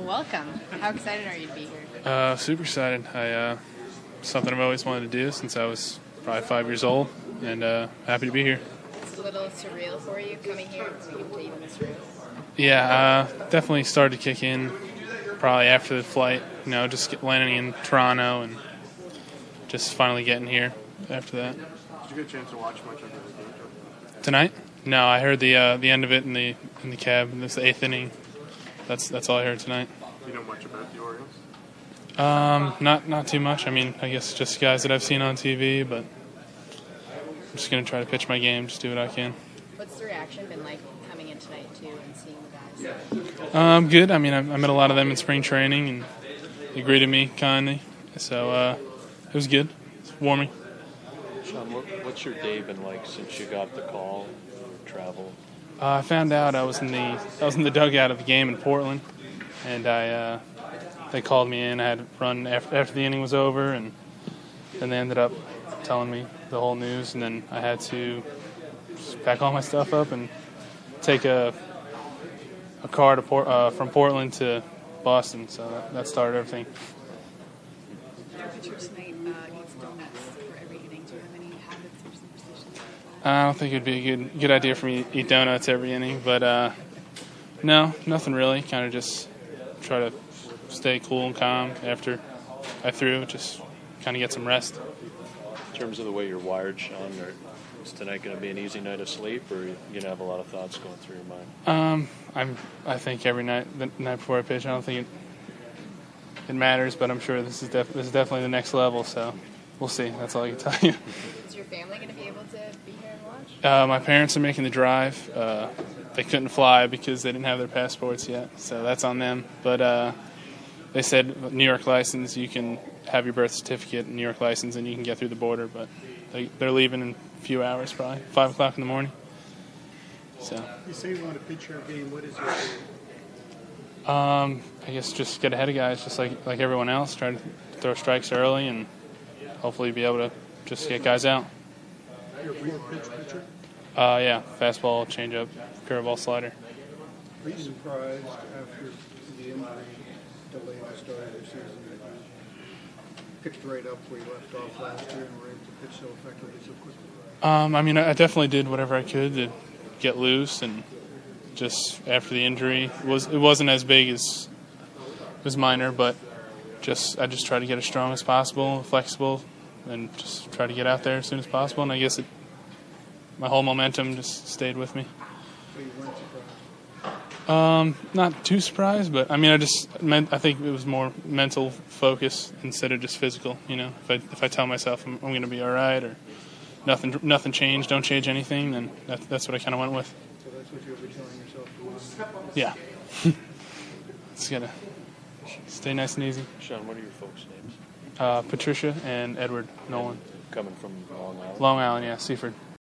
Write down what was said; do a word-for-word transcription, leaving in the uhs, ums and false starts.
welcome. How excited are you to be here? Uh, super excited. I uh, something I've always wanted to do since I was probably five years old, and uh, happy to be here. It's a little surreal for you coming here to, to even this room. Yeah, uh, definitely started to kick in probably after the flight. You know, just get, landing in Toronto and just finally getting here after that. Did you get a chance to watch much of the game Tonight? No, I heard the uh, the end of it in the in the cab. This the eighth inning. That's that's all I heard tonight. Do you know much about the Orioles? Um, not not too much. I mean, I guess just guys that I've seen on T V, but I'm just gonna try to pitch my game, just do what I can. What's the reaction been like coming in tonight too and seeing the guys? Um, good. I mean, I, I met a lot of them in spring training, and they greeted me kindly. So uh, it was good. It's warming. Sean, what, what's your day been like since you got the call or travel? Uh, I found out I was in the I was in the dugout of the game in Portland, and I uh, they called me in. I had to run after, after the inning was over, and then they ended up telling me the whole news, and then I had to just pack all my stuff up and take a a car to Port, uh, from Portland to Boston. So that, that started everything. Your pitcher tonight uh, eats donuts for every inning. Do you have any habits or superstitions? I don't think it'd be a good good idea for me to eat donuts every inning, but uh, no, nothing really. Kind of just try to stay cool and calm after I threw, just kind of get some rest. In terms of the way you're wired, Sean, or is tonight going to be an easy night of sleep, or are you going to have a lot of thoughts going through your mind? Um, I'm. I think every night, the night before I pitch, I don't think it it matters, but I'm sure this is def- this is definitely the next level. So we'll see. That's all I can tell you. Is your family going to be able to be here and watch? Uh, my parents are making the drive. Uh, they couldn't fly because they didn't have their passports yet, so that's on them. But uh, they said New York license, you can have your birth certificate, New York license, and you can get through the border. But they, they're leaving in a few hours, probably five o'clock in the morning. So. You say you want to pitch your game. What is your game? Um, I guess just get ahead of guys, just like like everyone else. Try to throw strikes early, and hopefully be able to just get guys out. You're a four pitch pitcher. Uh, yeah, fastball, changeup, curveball, slider. Are you surprised after the injury delay the start of the season that you picked right up where you left off last year and were able to pitch so effectively so quickly? Um, I mean, I definitely did whatever I could to get loose, and just after the injury, it was it wasn't as big as it was minor, but just I just tried to get as strong as possible, flexible, and just try to get out there as soon as possible. And I guess it, my whole momentum just stayed with me. So you weren't surprised? Um, not too surprised, but I mean, I just meant I think it was more mental focus instead of just physical. You know, if I if I tell myself I'm, I'm going to be all right, or nothing nothing changed, don't change anything, then that, that's what I kind of went with. So that's what you'll be telling yourself. Yeah, just gotta stay nice and easy. Sean, what are your folks' names? Uh, Patricia and Edward Nolan, Coming from Long Island? Long Island, yeah, Seaford.